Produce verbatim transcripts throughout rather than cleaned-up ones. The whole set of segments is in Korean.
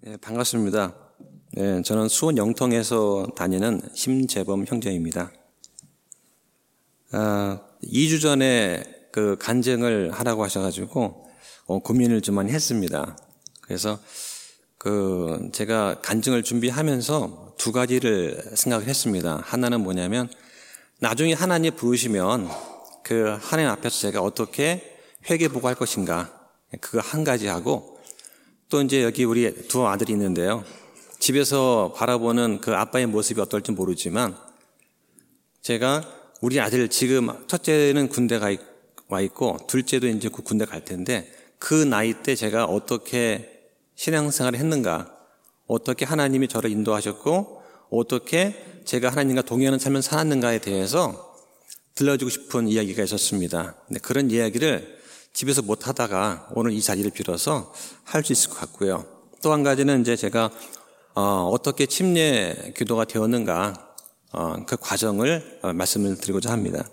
네, 반갑습니다. 네, 저는 수원 영통에서 다니는 심재범 형제입니다. 아, 이 주 전에 그 간증을 하라고 하셔가지고 어, 고민을 좀 많이 했습니다. 그래서 그 제가 간증을 준비하면서 두 가지를 생각을 했습니다. 하나는 뭐냐면 나중에 하나님 부르시면 그 하나님 앞에서 제가 어떻게 회개보고할 것인가, 그거 한 가지 하고, 또 이제 여기 우리 두 아들이 있는데요. 집에서 바라보는 그 아빠의 모습이 어떨지 모르지만 제가 우리 아들 지금 첫째는 군대 가 와 있고 둘째도 이제 군대 갈 텐데 그 나이 때 제가 어떻게 신앙생활을 했는가, 어떻게 하나님이 저를 인도하셨고 어떻게 제가 하나님과 동행하는 삶을 살았는가에 대해서 들려주고 싶은 이야기가 있었습니다. 근데 그런 이야기를 집에서 못 하다가 오늘 이 자리를 빌어서 할 수 있을 것 같고요. 또 한 가지는 이제 제가 어, 어떻게 침례 기도가 되었는가, 어, 그 과정을 어, 말씀을 드리고자 합니다.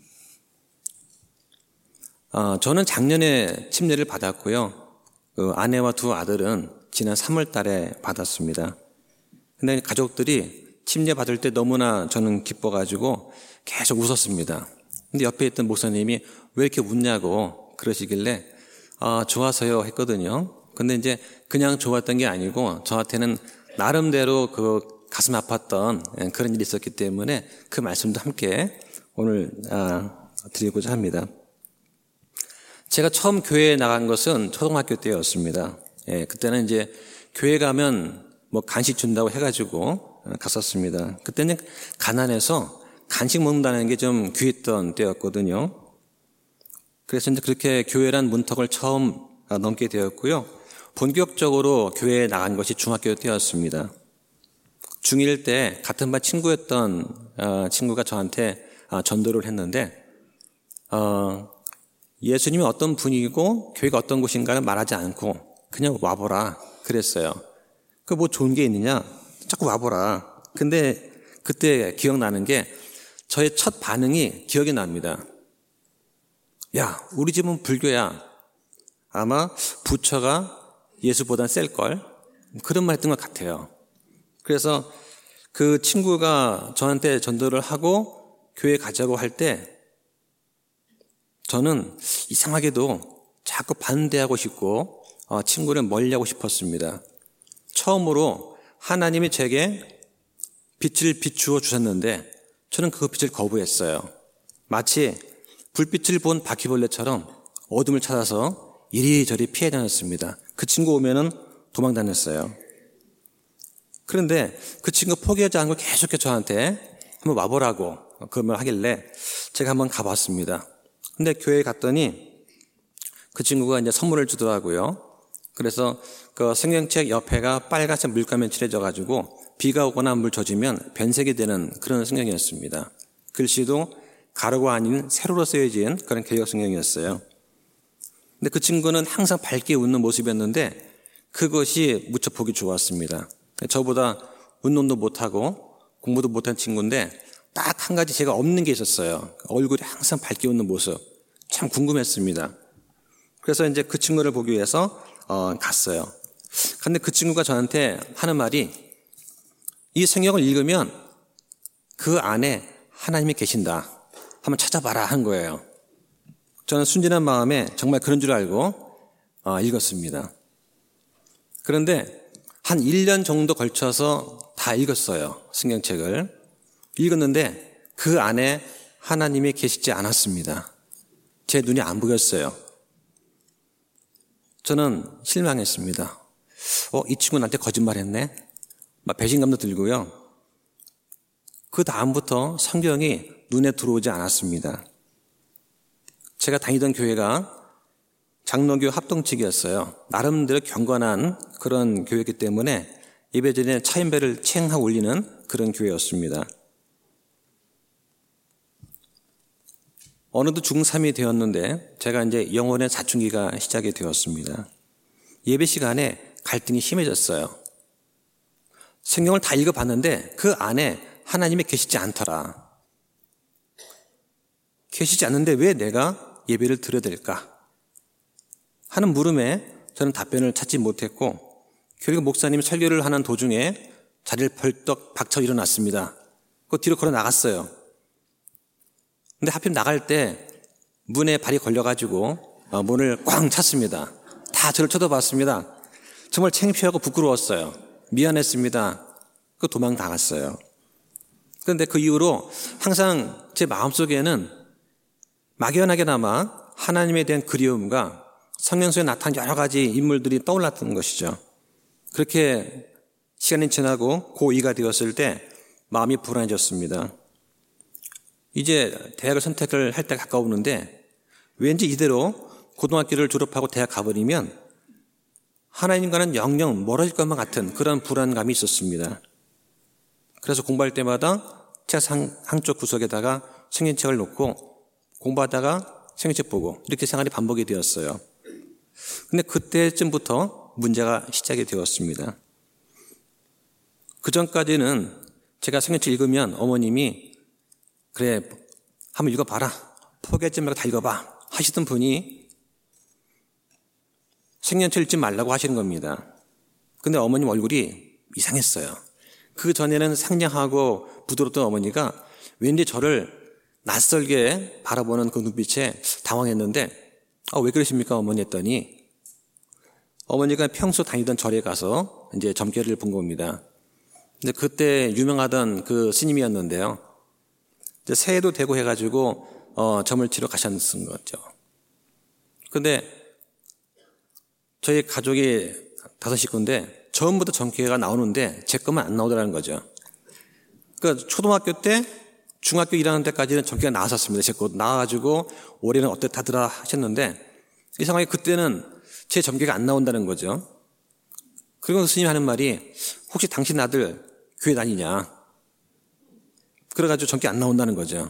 어, 저는 작년에 침례를 받았고요. 그 아내와 두 아들은 지난 삼월 달에 받았습니다. 근데 가족들이 침례 받을 때 너무나 저는 기뻐가지고 계속 웃었습니다. 근데 옆에 있던 목사님이 왜 이렇게 웃냐고 그러시길래 아, 좋아서요 했거든요. 근데 이제 그냥 좋았던 게 아니고 저한테는 나름대로 그 가슴 아팠던 그런 일이 있었기 때문에 그 말씀도 함께 오늘 아, 드리고자 합니다. 제가 처음 교회에 나간 것은 초등학교 때였습니다. 예, 그때는 이제 교회 가면 뭐 간식 준다고 해가지고 갔었습니다. 그때는 가난해서 간식 먹는다는 게 좀 귀했던 때였거든요. 그래서 이제 그렇게 교회란 문턱을 처음 넘게 되었고요. 본격적으로 교회에 나간 것이 중학교 때였습니다. 중일 때 같은 반 친구였던 친구가 저한테 전도를 했는데 어, 예수님이 어떤 분이고 교회가 어떤 곳인가를 말하지 않고 그냥 와보라 그랬어요. 그 뭐 좋은 게 있느냐? 자꾸 와보라. 근데 그때 기억나는 게 저의 첫 반응이 기억이 납니다. 야, 우리 집은 불교야. 아마 부처가 예수보단 셀걸? 그런 말 했던 것 같아요. 그래서 그 친구가 저한테 전도를 하고 교회 가자고 할 때 저는 이상하게도 자꾸 반대하고 싶고 어, 친구를 멀리하고 싶었습니다. 처음으로 하나님이 제게 빛을 비추어 주셨는데 저는 그 빛을 거부했어요. 마치 불빛을 본 바퀴벌레처럼 어둠을 찾아서 이리저리 피해 다녔습니다. 그 친구 오면은 도망 다녔어요. 그런데 그 친구 포기하지 않고 계속해서 저한테 한번 와보라고 그 말 하길래 제가 한번 가봤습니다. 근데 교회에 갔더니 그 친구가 이제 선물을 주더라고요. 그래서 그 성경책 옆에가 빨간색 물감에 칠해져가지고 비가 오거나 물 젖으면 변색이 되는 그런 성경이었습니다. 글씨도 가로가 아닌 세로로 쓰여진 그런 개역 성경이었어요. 근데 그 친구는 항상 밝게 웃는 모습이었는데 그것이 무척 보기 좋았습니다. 저보다 운동도 못하고 공부도 못한 친구인데 딱 한 가지 제가 없는 게 있었어요. 얼굴이 항상 밝게 웃는 모습. 참 궁금했습니다. 그래서 이제 그 친구를 보기 위해서 어, 갔어요. 근데 그 친구가 저한테 하는 말이 이 성경을 읽으면 그 안에 하나님이 계신다. 한번 찾아봐라 한 거예요. 저는 순진한 마음에 정말 그런 줄 알고 어, 읽었습니다. 그런데 한 일 년 정도 걸쳐서 다 읽었어요. 성경책을. 읽었는데 그 안에 하나님이 계시지 않았습니다. 제 눈이 안 보였어요. 저는 실망했습니다. 어, 이 친구 나한테 거짓말했네? 막 배신감도 들고요. 그 다음부터 성경이 눈에 들어오지 않았습니다. 제가 다니던 교회가 장로교 합동측이었어요. 나름대로 경건한 그런 교회이기 때문에 예배 전에 차인배를 챙하고 올리는 그런 교회였습니다. 어느덧 중삼이 되었는데 제가 이제 영혼의 사춘기가 시작이 되었습니다. 예배 시간에 갈등이 심해졌어요. 성경을 다 읽어봤는데 그 안에 하나님이 계시지 않더라. 계시지 않는데 왜 내가 예배를 드려야 될까 하는 물음에 저는 답변을 찾지 못했고 그리고 목사님이 설교를 하는 도중에 자리를 벌떡 박쳐 일어났습니다. 그 뒤로 걸어 나갔어요. 근데 하필 나갈 때 문에 발이 걸려가지고 문을 꽝 찼습니다. 다 저를 쳐다봤습니다. 정말 창피하고 부끄러웠어요. 미안했습니다. 그 도망 나갔어요. 그런데 그 이후로 항상 제 마음속에는 막연하게나마 하나님에 대한 그리움과 성경서에 나타난 여러 가지 인물들이 떠올랐던 것이죠. 그렇게 시간이 지나고 고이가 되었을 때 마음이 불안해졌습니다. 이제 대학을 선택을 할 때 가까우는데 왠지 이대로 고등학교를 졸업하고 대학 가버리면 하나님과는 영영 멀어질 것만 같은 그런 불안감이 있었습니다. 그래서 공부할 때마다 책상 한쪽 구석에다가 성경책을 놓고 공부하다가 성경책 보고 이렇게 생활이 반복이 되었어요. 근데 그때쯤부터 문제가 시작이 되었습니다. 그 전까지는 제가 성경책 읽으면 어머님이 그래 한번 읽어봐라, 포기하지 말고 다 읽어봐 하시던 분이 성경책 읽지 말라고 하시는 겁니다. 근데 어머님 얼굴이 이상했어요. 그 전에는 상냥하고 부드러웠던 어머니가 왠지 저를 낯설게 바라보는 그 눈빛에 당황했는데 아, 왜 그러십니까 어머니 했더니 어머니가 평소 다니던 절에 가서 이제 점괘를 본 겁니다. 근데 그때 유명하던 그 스님이었는데요. 이제 새해도 되고 해가지고 어, 점을 치러 가셨던 거죠. 근데 저희 가족이 다섯 식구인데 전부 다 점괘가 나오는데 제 것만 안 나오더라는 거죠. 그러니까 초등학교 때 중학교 일 학년 때까지는 점괘가 나왔었습니다. 제 것 나와가지고 올해는 어땠다더라 하셨는데 이상하게 그때는 제 점괘가 안 나온다는 거죠. 그리고 스님이 하는 말이 혹시 당신 아들 교회 다니냐? 그래가지고 점괘 안 나온다는 거죠.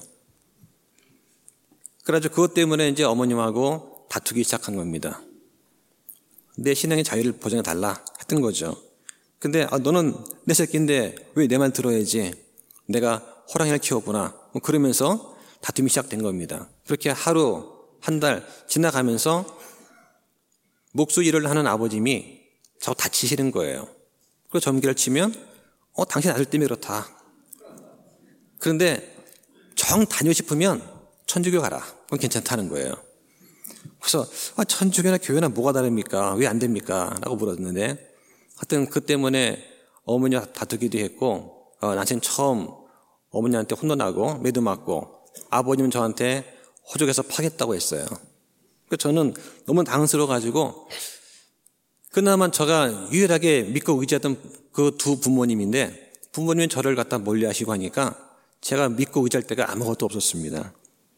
그래가지고 그것 때문에 이제 어머님하고 다투기 시작한 겁니다. 내 신앙의 자유를 보장해달라 했던 거죠. 근데 아, 너는 내 새끼인데 왜 내 말 들어야지. 내가 호랑이를 키웠구나. 뭐 그러면서 다툼이 시작된 겁니다. 그렇게 하루 한 달 지나가면서 목수 일을 하는 아버님이 자꾸 다치시는 거예요. 그리고 점괘를 치면 어 당신 아들 때문에 그렇다. 그런데 정 다니고 싶으면 천주교 가라. 그건 괜찮다는 거예요. 그래서 아, 천주교나 교회나 뭐가 다릅니까? 왜 안 됩니까? 라고 물었는데 하여튼 그 때문에 어머니와 다투기도 했고 어, 난생 처음 어머니한테 혼나고 매도 맞고 아버님은 저한테 호적에서 파겠다고 했어요. 그래서 저는 너무 당황스러워가지고 그나마 제가 유일하게 믿고 의지했던 그 두 부모님인데 부모님은 저를 갖다 멀리하시고 하니까 제가 믿고 의지할 데가 아무것도 없었습니다.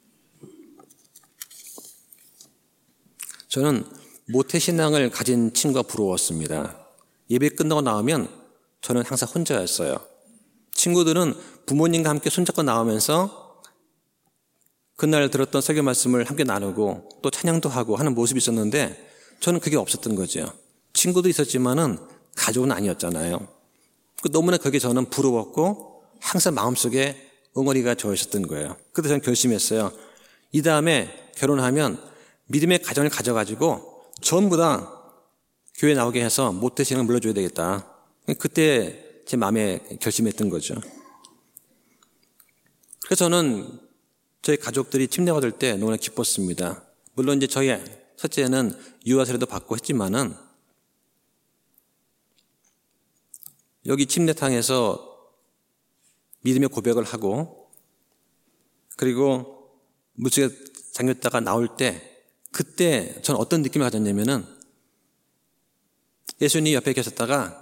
저는 모태신앙을 가진 친구가 부러웠습니다. 예배 끝나고 나오면 저는 항상 혼자였어요. 친구들은 부모님과 함께 손잡고 나오면서 그날 들었던 설교 말씀을 함께 나누고 또 찬양도 하고 하는 모습이 있었는데 저는 그게 없었던 거죠. 친구도 있었지만은 가족은 아니었잖아요. 너무나 그게 저는 부러웠고 항상 마음속에 응어리가 저어 있었던 거예요. 그래서 저는 결심했어요. 이 다음에 결혼하면 믿음의 가정을 가져가지고 전부 다 교회 나오게 해서 모태신앙을 물려줘야 되겠다. 그때 제 마음에 결심했던 거죠. 그래서 저는 저희 가족들이 침례가 될 때 너무나 기뻤습니다. 물론 이제 저희 첫째는 유아 세례도 받고 했지만은 여기 침례탕에서 믿음의 고백을 하고 그리고 물속에 잠겼다가 나올 때 그때 저는 어떤 느낌을 가졌냐면은 예수님 옆에 계셨다가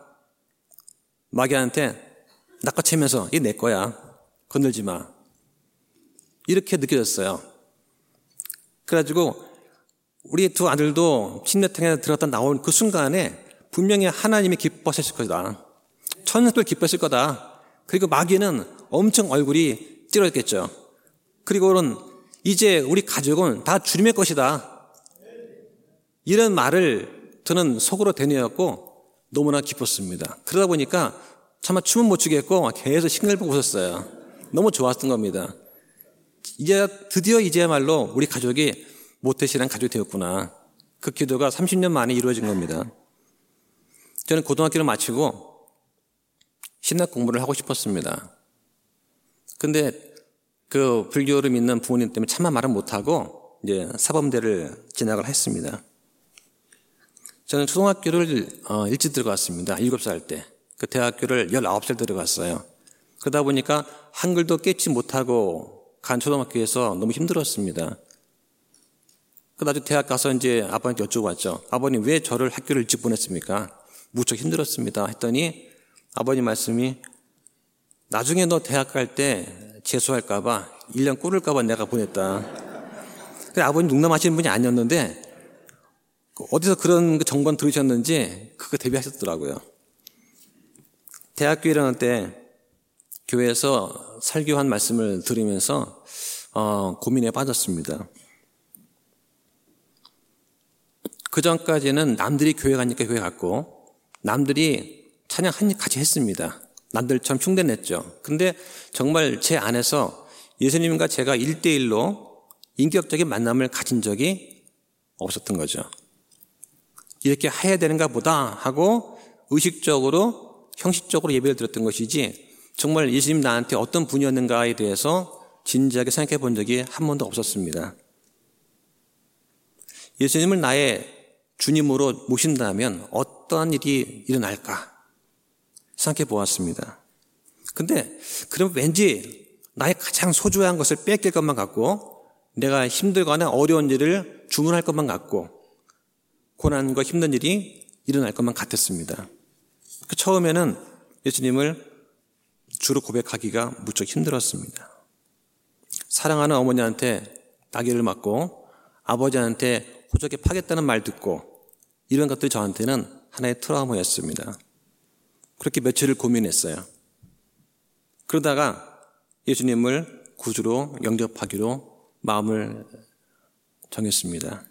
마귀한테 낚아채면서 이게 내 거야. 건들지 마. 이렇게 느껴졌어요. 그래가지고 우리 두 아들도 침례탕에 들어갔다 나온 그 순간에 분명히 하나님이 기뻐하셨을 거다. 천국도 기뻐했을 거다. 그리고 마귀는 엄청 얼굴이 찌르겠죠. 그리고는 이제 우리 가족은 다 주님의 것이다. 이런 말을 저는 속으로 되뇌었고 너무나 기뻤습니다. 그러다 보니까 차마 춤은 못 추겠고 계속 싱글벙글 웃었어요. 너무 좋았던 겁니다. 이제 드디어 이제야말로 우리 가족이 모태신앙 가족이 되었구나. 그 기도가 삼십 년 만에 이루어진 겁니다. 저는 고등학교를 마치고 신학 공부를 하고 싶었습니다. 근데 그 불교를 믿는 부모님 때문에 차마 말은 못하고 이제 사범대를 진학을 했습니다. 저는 초등학교를 어, 일찍 들어갔습니다. 일곱 살 때. 그 대학교를 열아홉 살 들어갔어요. 그러다 보니까 한글도 깨지 못하고 간 초등학교에서 너무 힘들었습니다. 그 나중에 대학 가서 이제 아버님께 여쭤봤죠. 아버님 왜 저를 학교를 일찍 보냈습니까? 무척 힘들었습니다. 했더니 아버님 말씀이 나중에 너 대학 갈 때 재수할까봐 일 년 꿇을까봐 내가 보냈다. 아버님 농담하시는 분이 아니었는데 어디서 그런 정보를 들으셨는지 그거 대비하셨더라고요. 대학교 일 학년 때 교회에서 설교한 말씀을 들으면서 어, 고민에 빠졌습니다. 그 전까지는 남들이 교회 가니까 교회 갔고 남들이 찬양 같이 했습니다. 남들처럼 흉내냈죠. 근데 정말 제 안에서 예수님과 제가 일대일로 인격적인 만남을 가진 적이 없었던 거죠. 이렇게 해야 되는가 보다 하고 의식적으로 형식적으로 예배를 드렸던 것이지 정말 예수님 나한테 어떤 분이었는가에 대해서 진지하게 생각해 본 적이 한 번도 없었습니다. 예수님을 나의 주님으로 모신다면 어떠한 일이 일어날까 생각해 보았습니다. 근데 그럼 왠지 나의 가장 소중한 것을 뺏길 것만 같고 내가 힘들거나 어려운 일을 주문할 것만 같고 고난과 힘든 일이 일어날 것만 같았습니다. 그 처음에는 예수님을 주로 고백하기가 무척 힘들었습니다. 사랑하는 어머니한테 따귀를 맞고 아버지한테 호적에 파겠다는 말 듣고 이런 것들이 저한테는 하나의 트라우마였습니다. 그렇게 며칠을 고민했어요. 그러다가 예수님을 구주로 영접하기로 마음을 정했습니다.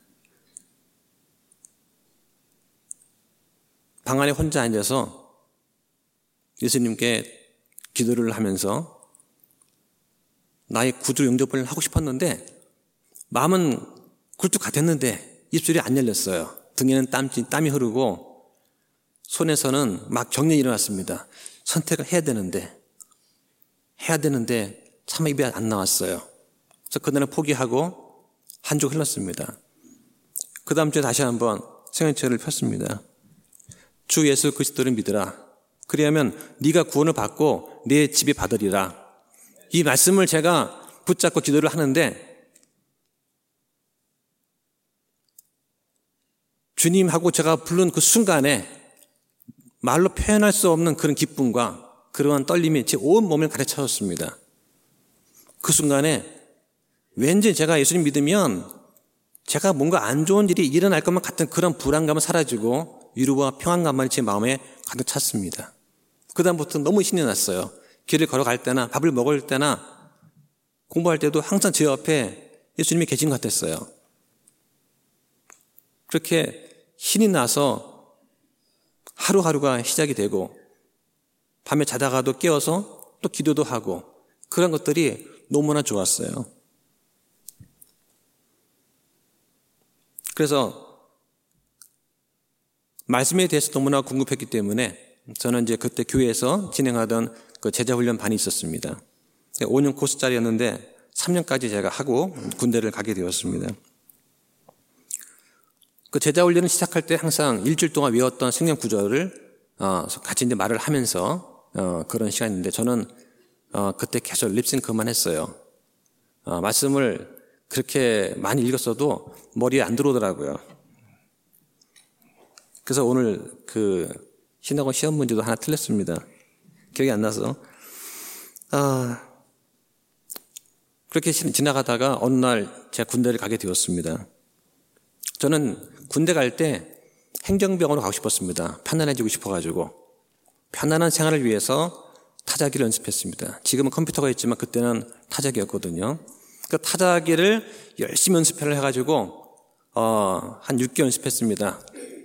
방 안에 혼자 앉아서 예수님께 기도를 하면서 나의 구주 영접을 하고 싶었는데 마음은 굴뚝 같았는데 입술이 안 열렸어요. 등에는 땀, 땀이 흐르고 손에서는 막 경련이 일어났습니다. 선택을 해야 되는데 해야 되는데 참 입이 안 나왔어요. 그래서 그날은 포기하고 한 주 흘렀습니다. 그 다음 주에 다시 한번 생연체를 폈습니다. 주 예수 그리스도를 믿으라. 그리하면 네가 구원을 받고 내 집에 받으리라. 이 말씀을 제가 붙잡고 기도를 하는데 주님하고 제가 부른 그 순간에 말로 표현할 수 없는 그런 기쁨과 그러한 떨림이 제 온 몸을 가득 그 순간에 왠지 제가 예수님 믿으면 제가 뭔가 안 좋은 일이 일어날 것만 같은 그런 불안감은 사라지고 위로와 평안감만 제 마음에 가득 찼습니다. 그 다음부터 너무 신이 났어요. 길을 걸어갈 때나 밥을 먹을 때나 공부할 때도 항상 제 옆에 예수님이 계신 것 같았어요. 그렇게 신이 나서 하루하루가 시작이 되고 밤에 자다가도 깨어서 또 기도도 하고 그런 것들이 너무나 좋았어요. 그래서 말씀에 대해서 너무나 궁금했기 때문에 저는 이제 그때 교회에서 진행하던 그 제자훈련 반이 있었습니다. 오 년 코스짜리였는데 삼 년까지 제가 하고 군대를 가게 되었습니다. 그 제자훈련을 시작할 때 항상 일주일 동안 외웠던 성경 구절을 어, 같이 이제 말을 하면서 어, 그런 시간인데 저는 어, 그때 계속 립싱크만 했어요. 어, 말씀을 그렇게 많이 읽었어도 머리에 안 들어오더라고요. 그래서 오늘 그 신학원 시험 문제도 하나 틀렸습니다. 기억이 안 나서. 아, 그렇게 지나가다가 어느 날 제가 군대를 가게 되었습니다. 저는 군대 갈 때 행정병으로 가고 싶었습니다. 편안해지고 싶어가지고. 편안한 생활을 위해서 타자기를 연습했습니다. 지금은 컴퓨터가 있지만 그때는 타자기였거든요. 그 타자기를 열심히 연습을 해가지고 어, 한 육 개월 연습했습니다.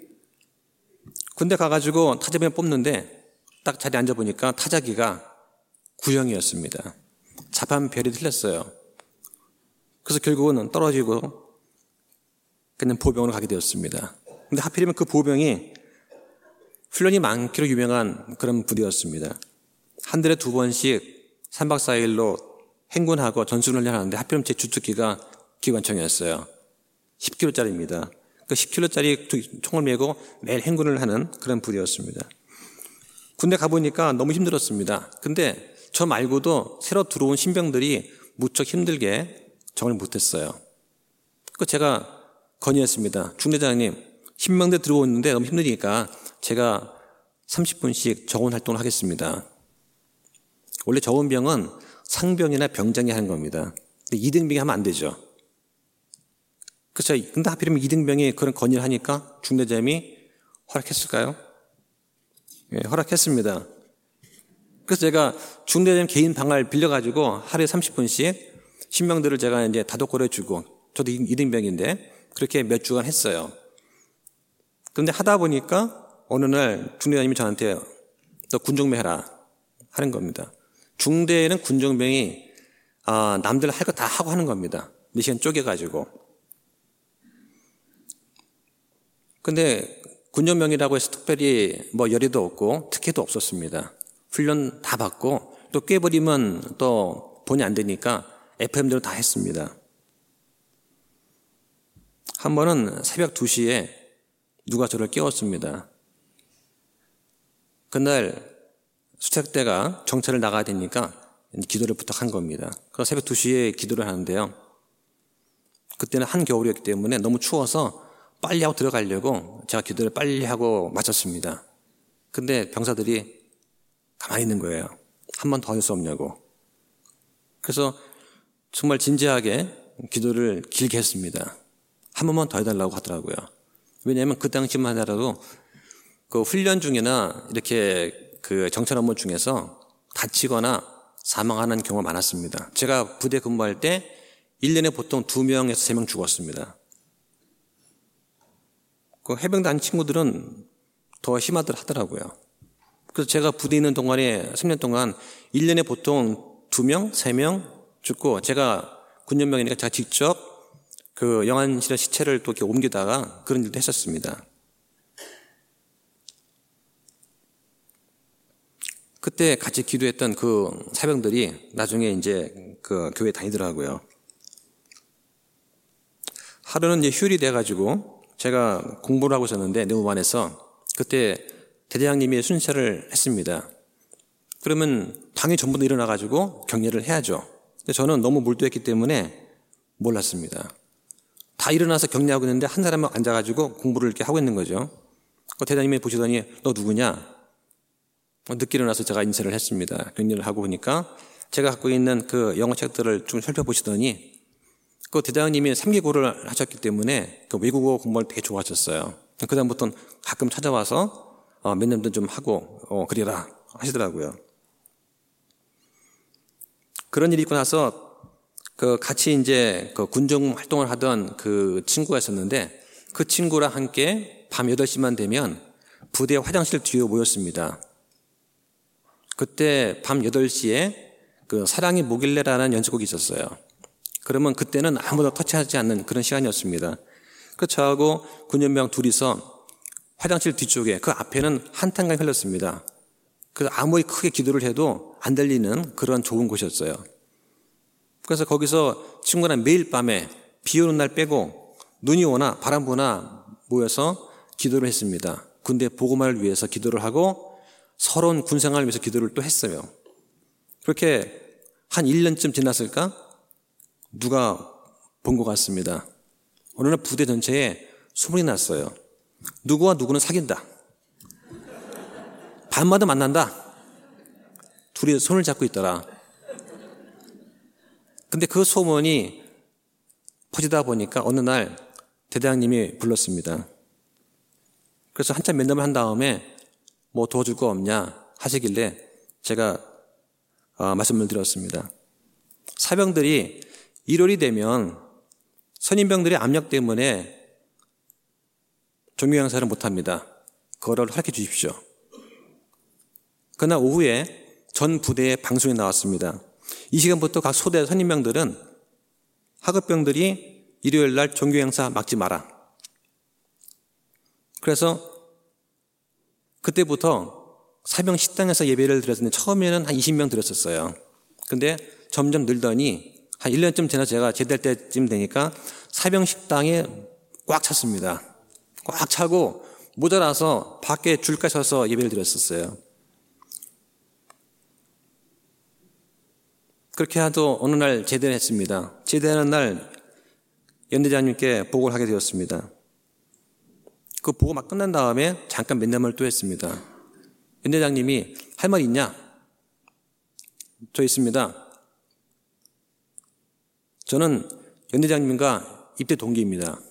군대 가가지고 타자비를 뽑는데 딱 자리에 앉아보니까 타자기가 구형이었습니다. 자판 별이 틀렸어요. 그래서 결국은 떨어지고 그냥 보병으로 가게 되었습니다. 근데 하필이면 그 보병이 훈련이 많기로 유명한 그런 부대였습니다. 한 달에 두 번씩 삼 박 사 일로 행군하고 전술훈련을 하는데 하필이면 제 주특기가 기관총이었어요. 십 킬로그램짜리입니다. 그 십 킬로그램짜리 총을 메고 매일 행군을 하는 그런 부대였습니다. 군대 가보니까 너무 힘들었습니다. 근데 저 말고도 새로 들어온 신병들이 무척 힘들게 적응을 못했어요. 그 제가 건의했습니다. 중대장님, 신병대 들어오는데 너무 힘드니까 제가 삼십 분씩 적응 활동을 하겠습니다. 원래 적응병은 상병이나 병장이 하는 겁니다. 근데 이등병이 하면 안 되죠. 그렇죠. 근데 하필이면 이등병이 그런 건의를 하니까 중대장님이 허락했을까요? 예, 허락했습니다. 그래서 제가 중대장님 개인 방을 빌려가지고 하루에 삼십 분씩 신병들을 제가 이제 다독거려 주고, 저도 이등병인데 그렇게 몇 주간 했어요. 그런데 하다 보니까 어느 날 중대장님이 저한테 너 군종배 해라 하는 겁니다. 중대에는 군종병이 아, 남들 할 거 다 하고 하는 겁니다. 몇 시간 쪼개가지고. 근데 군종병이라고 해서 특별히 뭐 열의도 없고 특혜도 없었습니다. 훈련 다 받고 또 깨버리면 또 본이 안 되니까 에프엠대로 다 했습니다. 한 번은 새벽 두 시에 누가 저를 깨웠습니다. 그날 수색대가 정찰을 나가야 되니까 기도를 부탁한 겁니다. 그래서 새벽 두 시에 기도를 하는데요. 그때는 한겨울이었기 때문에 너무 추워서 빨리 하고 들어가려고 제가 기도를 빨리 하고 마쳤습니다. 근데 병사들이 가만히 있는 거예요. 한 번 더 할 수 없냐고. 그래서 정말 진지하게 기도를 길게 했습니다. 한 번만 더 해달라고 하더라고요. 왜냐하면 그 당시만 하더라도 그 훈련 중이나 이렇게 그 정찰 업무 중에서 다치거나 사망하는 경우가 많았습니다. 제가 부대 근무할 때 일 년에 보통 두 명에서 세 명 죽었습니다. 그 해병대 한 친구들은 더 심하들 하더라고요. 그래서 제가 부대에 있는 동안에 삼 년 동안 일 년에 보통 두 명, 세 명 죽고, 제가 군연병이니까 제가 직접 그 영안실의 시체를 또 이렇게 옮기다가 그런 일도 했었습니다. 그때 같이 기도했던 그 사병들이 나중에 이제 그 교회 다니더라고요. 하루는 이제 휴일이 돼가지고 제가 공부를 하고 있었는데 내무반에서 그때 대대장님이 순찰을 했습니다. 그러면 당연히 전부 다 일어나가지고 격려를 해야죠. 근데 저는 너무 몰두했기 때문에 몰랐습니다. 다 일어나서 격려하고 있는데 한 사람만 앉아가지고 공부를 이렇게 하고 있는 거죠. 그 대장님이 보시더니 너 누구냐? 늦게 일어나서 제가 인사를 했습니다. 격려를 하고 보니까 제가 갖고 있는 그 영어 책들을 좀 살펴보시더니 그 대장님이 삼 기고를 하셨기 때문에 그 외국어 공부를 되게 좋아하셨어요. 그 다음부터는 가끔 찾아와서 어, 몇 년도 좀 하고 어, 그래라 하시더라고요. 그런 일이 있고 나서 그 같이 이제 그 군정 활동을 하던 그 친구가 있었는데 그 친구랑 함께 밤 여덟 시만 되면 부대 화장실 뒤에 모였습니다. 그때 밤 여덟 시에 그 사랑이 뭐길래라는 연습곡이 있었어요. 그러면 그때는 아무도 터치하지 않는 그런 시간이었습니다. 그 저하고 군연병 둘이서 화장실 뒤쪽에, 그 앞에는 한탄강이 흘렀습니다. 그래서 아무리 크게 기도를 해도 안 들리는 그런 좁은 곳이었어요. 그래서 거기서 친구랑 매일 밤에 비 오는 날 빼고 눈이 오나 바람 부나 모여서 기도를 했습니다. 군대 보고만을 위해서 기도를 하고 서러운 군생활을 위해서 기도를 또 했어요. 그렇게 한 일 년쯤 지났을까? 누가 본 것 같습니다. 어느 날 부대 전체에 소문이 났어요. 누구와 누구는 사귄다. 밤마다 만난다. 둘이 손을 잡고 있더라. 근데 그 소문이 퍼지다 보니까 어느 날 대대장님이 불렀습니다. 그래서 한참 면담을 한 다음에 뭐 도와줄 거 없냐 하시길래 제가 어, 말씀을 드렸습니다. 사병들이 일월이 되면 선임병들의 압력 때문에 종교 행사를 못합니다. 그거를 허락해 주십시오. 그날 오후에 전 부대의 방송에 나왔습니다. 이 시간부터 각 소대 선임병들은 하급병들이 일요일 날 종교 행사 막지 마라. 그래서 그때부터 사병 식당에서 예배를 드렸는데 처음에는 한 이십 명 드렸었어요. 근데 점점 늘더니 한 일 년쯤 지나서 제가 제대할 때쯤 되니까 사병 식당에 꽉 찼습니다. 꽉 차고 모자라서 밖에 줄까지 서서 예배를 드렸었어요. 그렇게 하도 어느 날 제대를 했습니다. 제대하는 날 연대장님께 보고를 하게 되었습니다. 그 보고 막 끝난 다음에 잠깐 면담을 또 했습니다. 연대장님이 할 말 있냐? 저 있습니다. 저는 연대장님과 입대 동기입니다.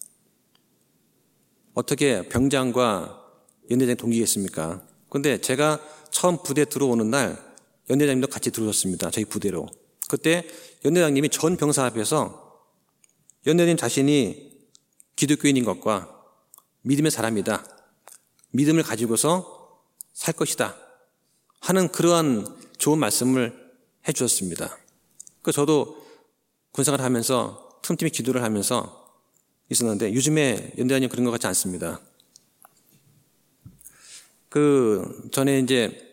어떻게 병장과 연대장 동기겠습니까? 그런데 제가 처음 부대 들어오는 날 연대장님도 같이 들어오셨습니다. 저희 부대로. 그때 연대장님이 전 병사 앞에서 연대장님 자신이 기독교인인 것과 믿음의 사람이다. 믿음을 가지고서 살 것이다. 하는 그러한 좋은 말씀을 해 주셨습니다. 그 저도 군생활을 하면서 틈틈이 기도를 하면서 있었는데 요즘에 연대장님 그런 것 같지 않습니다. 그 전에 이제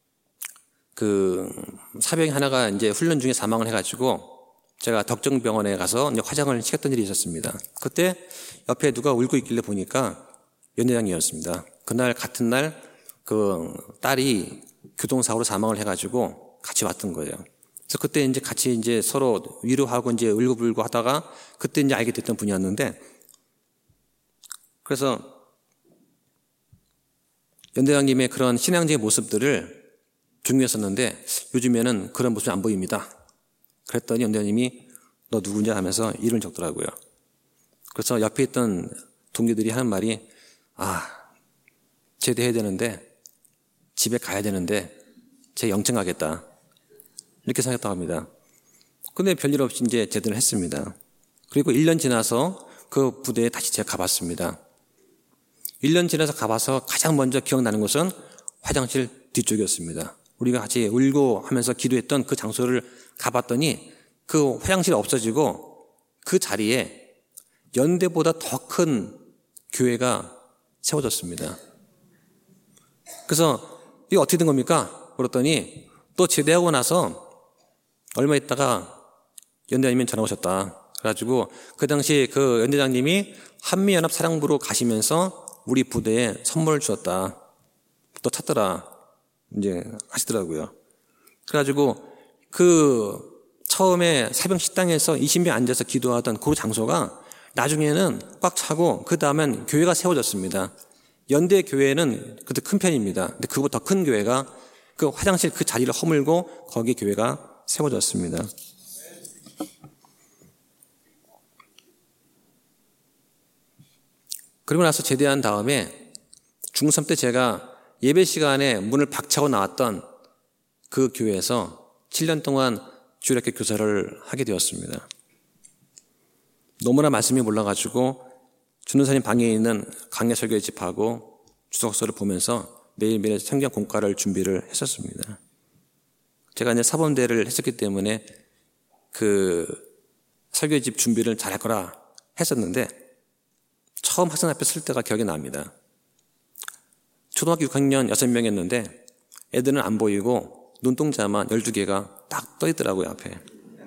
그 사병이 하나가 이제 훈련 중에 사망을 해가지고 제가 덕정병원에 가서 이제 화장을 시켰던 일이 있었습니다. 그때 옆에 누가 울고 있길래 보니까 연대장이었습니다. 그날 같은 날 그 딸이 교통사고로 사망을 해가지고 같이 왔던 거예요. 그래서 그때 이제 같이 이제 서로 위로하고 이제 울고불고 하다가 그때 이제 알게 됐던 분이었는데 그래서 연대장님의 그런 신앙적인 모습들을 중요했었는데 요즘에는 그런 모습이 안 보입니다. 그랬더니 연대장님이 너 누구냐 하면서 이름을 적더라고요. 그래서 옆에 있던 동기들이 하는 말이 아 제대해야 되는데 집에 가야 되는데 제 영청 가겠다 이렇게 생각했다고 합니다. 근데 별일 없이 이제 제대를 했습니다. 그리고 일 년 지나서 그 부대에 다시 제가 가봤습니다. 일 년 지나서 가봐서 가장 먼저 기억나는 것은 화장실 뒤쪽이었습니다. 우리가 같이 울고 하면서 기도했던 그 장소를 가봤더니 그 화장실이 없어지고 그 자리에 연대보다 더 큰 교회가 세워졌습니다. 그래서 이게 어떻게 된 겁니까? 그랬더니 또 제대하고 나서 얼마 있다가 연대장님이 전화 오셨다. 그래가지고 그 당시 그 연대장님이 한미연합 사령부로 가시면서 우리 부대에 선물을 주었다. 또 찾더라. 이제 하시더라고요. 그래가지고 그 처음에 사병 식당에서 이십 명 앉아서 기도하던 그 장소가 나중에는 꽉 차고 그 다음엔 교회가 세워졌습니다. 연대 교회는 그때 큰 편입니다. 근데 그보다 더 큰 교회가 그 화장실 그 자리를 허물고 거기 교회가 세워졌습니다. 그리고 나서 제대한 다음에 중삼 때 제가 예배 시간에 문을 박차고 나왔던 그 교회에서 칠 년 동안 주일학교 교사를 하게 되었습니다. 너무나 말씀이 몰라가지고 준호사님 방에 있는 강해 설교 집하고 주석서를 보면서 매일매일 성경 공과를 준비를 했었습니다. 제가 이제 사범대를 했었기 때문에 그 설교집 준비를 잘할 거라 했었는데 처음 학생 앞에 쓸 때가 기억이 납니다. 초등학교 육 학년 여섯 명이었는데 애들은 안 보이고 눈동자만 열두 개가 딱 떠 있더라고요, 앞에.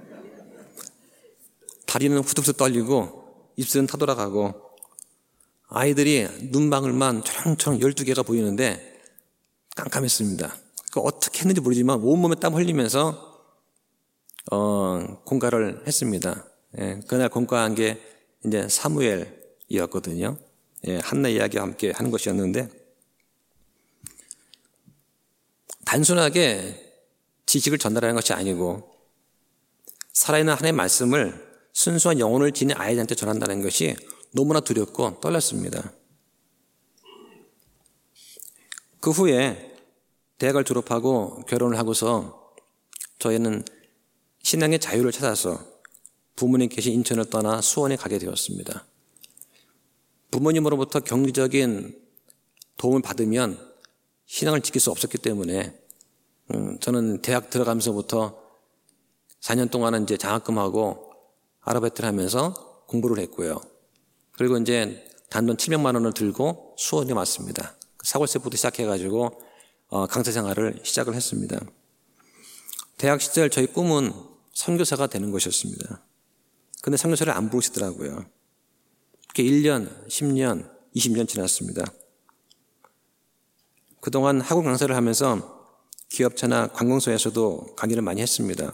다리는 후들후들 떨리고 입술은 타돌아가고 아이들이 눈망울만 초롱초롱 열두 개가 보이는데 깜깜했습니다. 그 어떻게 했는지 모르지만 온몸에 땀 흘리면서 어, 공과를 했습니다. 예, 그날 공과한 게 이제 사무엘이었거든요. 예, 한나 이야기와 함께 하는 것이었는데 단순하게 지식을 전달하는 것이 아니고 살아있는 하나님의 말씀을 순수한 영혼을 지닌 아이들한테 전한다는 것이 너무나 두렵고 떨렸습니다. 그 후에 대학을 졸업하고 결혼을 하고서 저희는 신앙의 자유를 찾아서 부모님 계신 인천을 떠나 수원에 가게 되었습니다. 부모님으로부터 경제적인 도움을 받으면 신앙을 지킬 수 없었기 때문에 음, 저는 대학 들어가면서부터 사 년 동안은 이제 장학금하고 아르바이트를 하면서 공부를 했고요. 그리고 이제 단돈 칠백만 원을 들고 수원에 왔습니다. 사 월세부터 시작해가지고 어, 강사 생활을 시작을 했습니다. 대학 시절 저희 꿈은 선교사가 되는 것이었습니다. 근데 선교사를 안 부르시더라고요. 그렇게 일 년, 십 년, 이십 년 지났습니다. 그동안 학원 강사를 하면서 기업체나 관공서에서도 강의를 많이 했습니다.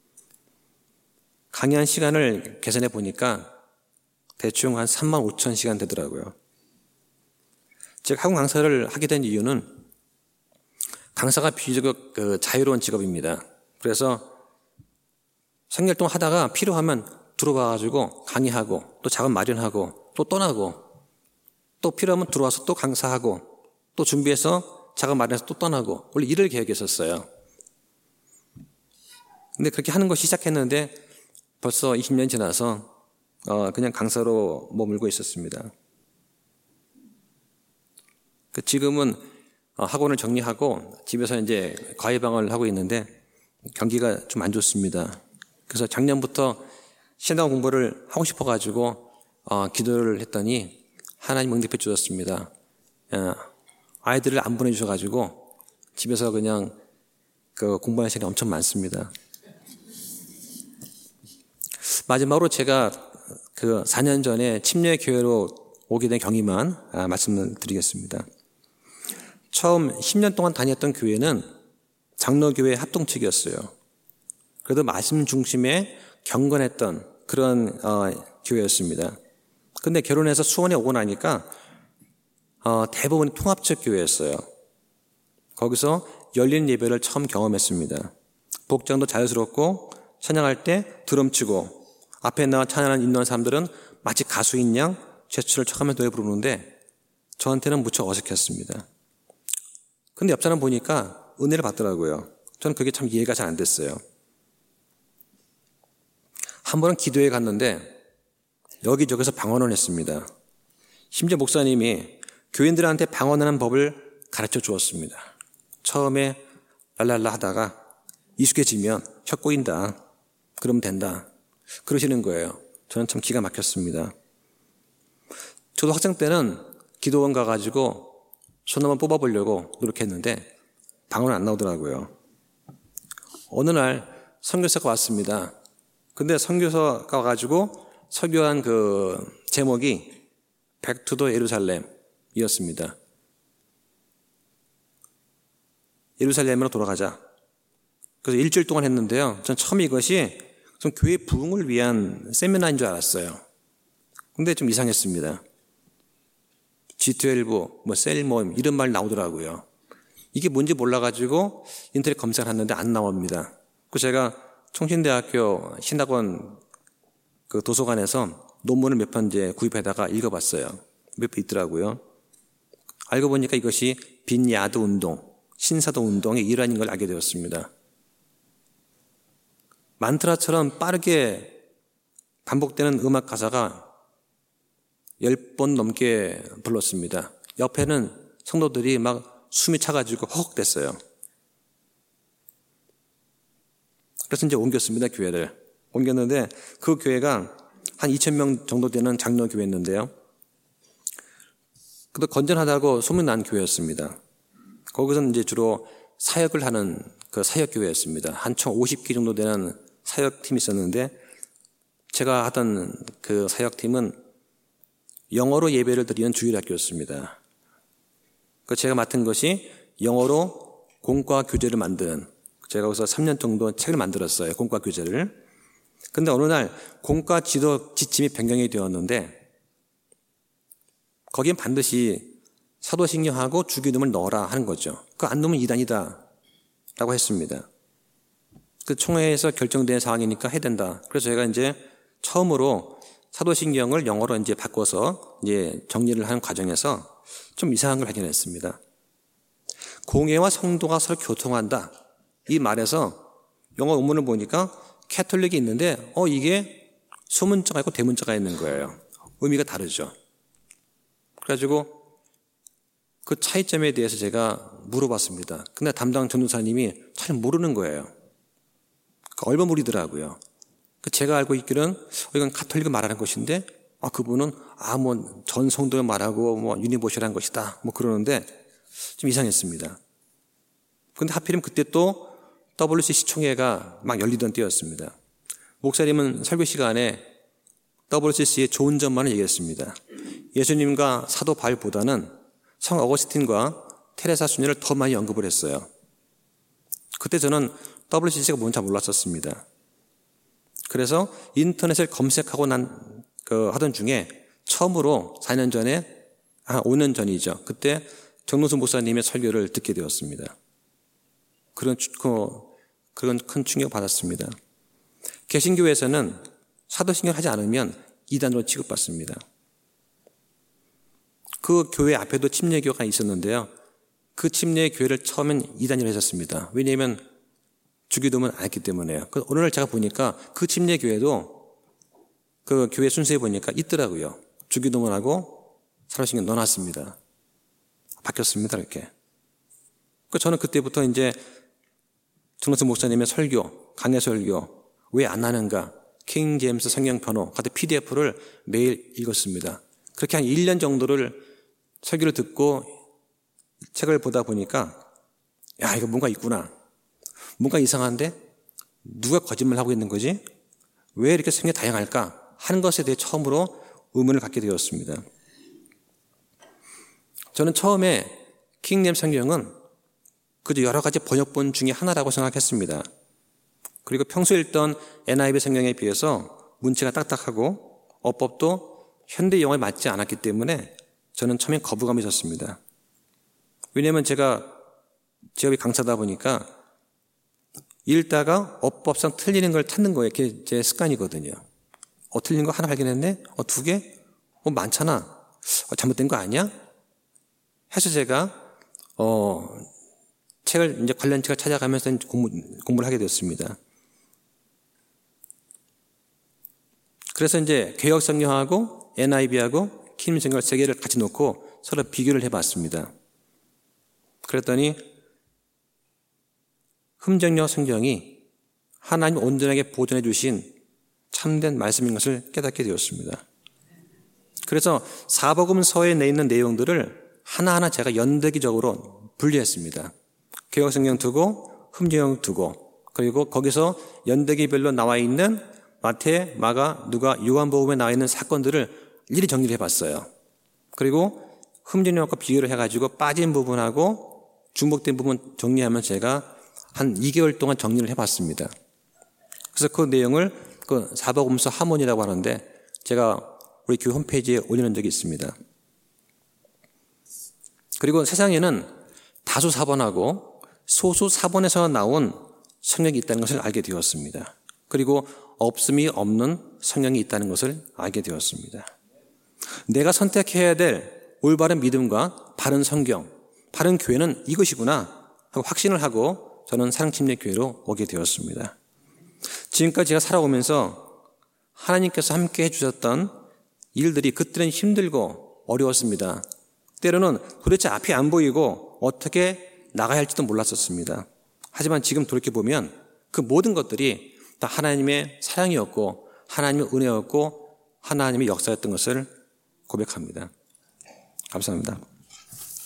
강의한 시간을 계산해 보니까 대충 한 삼만 오천 시간 되더라고요. 즉 학원 강사를 하게 된 이유는 강사가 비교적 그 자유로운 직업입니다. 그래서 삼 개월 동안 하다가 필요하면 들어와가지고 강의하고 또 자금 마련하고 또 떠나고 또 필요하면 들어와서 또 강사하고 또 준비해서 자금 마련해서 또 떠나고 원래 이럴 계획이었었어요. 근데 그렇게 하는 것이 시작했는데 벌써 이십 년 지나서 어 그냥 강사로 머물고 있었습니다. 그 지금은 학원을 정리하고 집에서 이제 과외방을 하고 있는데 경기가 좀 안 좋습니다. 그래서 작년부터 신앙 공부를 하고 싶어가지고 어, 기도를 했더니 하나님 응답해 주셨습니다. 어, 아이들을 안 보내주셔가지고 집에서 그냥 그 공부하는 시간이 엄청 많습니다. 마지막으로 제가 그 사 년 전에 침례교회로 오게 된 경위만 아, 말씀을 드리겠습니다. 처음 십 년 동안 다녔던 교회는 장로교회 합동 측이었어요. 그래도 말씀 중심에 경건했던 그런 어, 교회였습니다. 근데 결혼해서 수원에 오고 나니까 어, 대부분 통합적 교회였어요. 거기서 열린 예배를 처음 경험했습니다. 복장도 자유스럽고 찬양할 때 드럼 치고 앞에 나와 찬양하는 인도하는 사람들은 마치 가수인 양 제스처를 척하며 노래 부르는데 저한테는 무척 어색했습니다. 근데 옆 사람 보니까 은혜를 받더라고요. 저는 그게 참 이해가 잘 안 됐어요. 한 번은 기도회 갔는데 여기저기서 방언을 했습니다. 심지어 목사님이 교인들한테 방언하는 법을 가르쳐 주었습니다. 처음에 랄랄라 하다가 익숙해지면 혀 꼬인다. 그러면 된다. 그러시는 거예요. 저는 참 기가 막혔습니다. 저도 학생 때는 기도원 가가지고 손 한번 뽑아보려고 노력했는데 방언은 안 나오더라고요. 어느 날 선교사가 왔습니다. 근데 선교사가 와가지고 설교한 그 제목이 Back to the 예루살렘이었습니다. 예루살렘으로 돌아가자. 그래서 일주일 동안 했는데요. 전 처음 이것이 좀 교회 부흥을 위한 세미나인 줄 알았어요. 근데 좀 이상했습니다. 지 십이, 뭐 셀 모임 이런 말 나오더라고요. 이게 뭔지 몰라가지고 인터넷 검색을 했는데 안 나옵니다. 그래서 제가 총신대학교 신학원 그 도서관에서 논문을 몇 편 이제 구입해다가 읽어봤어요. 몇 편 있더라고요. 알고 보니까 이것이 빈야드 운동, 신사도 운동의 일환인 걸 알게 되었습니다. 만트라처럼 빠르게 반복되는 음악 가사가 열 번 넘게 불렀습니다. 옆에는 성도들이 막 숨이 차가지고 허걱댔어요. 그래서 이제 옮겼습니다, 교회를. 옮겼는데 그 교회가 한 이천 명 정도 되는 장로교회였는데요. 그래도 건전하다고 소문난 교회였습니다. 거기서는 이제 주로 사역을 하는 그 사역교회였습니다. 한 총 오십 기 정도 되는 사역팀이 있었는데 제가 하던 그 사역팀은 영어로 예배를 드리는 주일학교였습니다. 그 제가 맡은 것이 영어로 공과 교재를 만드는, 제가 거기서 삼 년 정도 책을 만들었어요. 공과 교재를. 근데 어느 날 공과 지도 지침이 변경이 되었는데 거기엔 반드시 사도신경하고 주기도문을 넣어라 하는 거죠. 그거 안 넣으면 이단이다 라고 했습니다. 그 총회에서 결정된 상황이니까 해야 된다. 그래서 제가 이제 처음으로 사도신경을 영어로 이제 바꿔서 이제 정리를 하는 과정에서 좀 이상한 걸 발견했습니다. 공예와 성도가 서로 교통한다. 이 말에서 영어 원문을 보니까 캐톨릭이 있는데 어 이게 소문자가 있고 대문자가 있는 거예요. 의미가 다르죠. 그래가지고 그 차이점에 대해서 제가 물어봤습니다. 근데 담당 전도사님이 잘 모르는 거예요. 얼버무리더라고요. 제가 알고 있기는 이건 가톨릭을 말하는 것인데 아 그분은 아 뭐 전 성도를 말하고 뭐 유니버셜한 것이다 뭐 그러는데 좀 이상했습니다. 근데 하필이면 그때 또 더블유씨씨 총회가 막 열리던 때였습니다. 목사님은 설교 시간에 더블유씨씨의 좋은 점만을 얘기했습니다. 예수님과 사도 바울보다는 성 어거스틴과 테레사 수녀를 더 많이 언급을 했어요. 그때 저는 더블유씨씨가 뭔지 잘 몰랐었습니다. 그래서 인터넷을 검색하고 난 그 하던 중에 처음으로 사 년 전에, 아, 오 년 전이죠. 그때 정노수 목사님의 설교를 듣게 되었습니다. 그런, 그, 그런 큰 충격을 받았습니다. 개신교에서는 사도신경을 하지 않으면 이단으로 취급받습니다. 그 교회 앞에도 침례교가 있었는데요. 그 침례교회를 처음엔 이단이라고 했었습니다. 왜냐하면 주기도문을 안 했기 때문에요. 오늘 제가 보니까 그 침례교회도 그 교회 순서에 보니까 있더라고요. 주기도문하고 사도신경 넣어놨습니다. 바뀌었습니다, 이렇게. 저는 그때부터 이제 정노수 목사님의 설교, 강해 설교, 왜 안 하는가, 킹 제임스 성경 변호 같은 피디에프를 매일 읽었습니다. 그렇게 한 일 년 정도를 설교를 듣고 책을 보다 보니까, 야, 이거 뭔가 있구나. 뭔가 이상한데? 누가 거짓말하고 있는 거지? 왜 이렇게 성경이 다양할까? 하는 것에 대해 처음으로 의문을 갖게 되었습니다. 저는 처음에 킹 제임스 성경은 그저 여러 가지 번역본 중에 하나라고 생각했습니다. 그리고 평소에 읽던 엔아이브이 성경에 비해서 문체가 딱딱하고 어법도 현대 영어에 맞지 않았기 때문에 저는 처음엔 거부감이 있었습니다. 왜냐하면 제가 직업이 강사다 보니까 읽다가 어법상 틀리는 걸 찾는 거예요. 그게 제 습관이거든요. 어, 틀린 거 하나 발견했네? 어, 두 개? 어, 많잖아. 어, 잘못된 거 아니야? 해서 제가, 어, 책을, 이제 관련 책을 찾아가면서 공부, 공부를 하게 되었습니다. 그래서 이제 개혁성경하고 엔아이브이하고 킹성경 세 개를 같이 놓고 서로 비교를 해봤습니다. 그랬더니 흠정역 성경이 하나님 온전하게 보존해 주신 참된 말씀인 것을 깨닫게 되었습니다. 그래서 사복음서에 내 있는 내용들을 하나하나 제가 연대기적으로 분리했습니다. 개혁성경 두고 흠정역 두고 그리고 거기서 연대기별로 나와 있는 마태, 마가, 누가, 요한복음에 나와 있는 사건들을 일일이 정리를 해봤어요. 그리고 흠정역과 비교를 해가지고 빠진 부분하고 중복된 부분 정리하면 제가 한 이 개월 동안 정리를 해봤습니다. 그래서 그 내용을 그 사복음서 하몬이라고 하는데 제가 우리 교회 홈페이지에 올려놓은 적이 있습니다. 그리고 세상에는 다수 사본하고 소수 사본에서 나온 성경이 있다는 것을 알게 되었습니다. 그리고 없음이 없는 성경이 있다는 것을 알게 되었습니다. 내가 선택해야 될 올바른 믿음과 바른 성경, 바른 교회는 이것이구나 하고 확신을 하고 저는 사랑침례교회로 오게 되었습니다. 지금까지 제가 살아오면서 하나님께서 함께 해주셨던 일들이 그때는 힘들고 어려웠습니다. 때로는 도대체 앞이 안 보이고 어떻게 나가야 할지도 몰랐었습니다. 하지만 지금 돌이켜보면 그 모든 것들이 다 하나님의 사랑이었고 하나님의 은혜였고 하나님의 역사였던 것을 고백합니다. 감사합니다.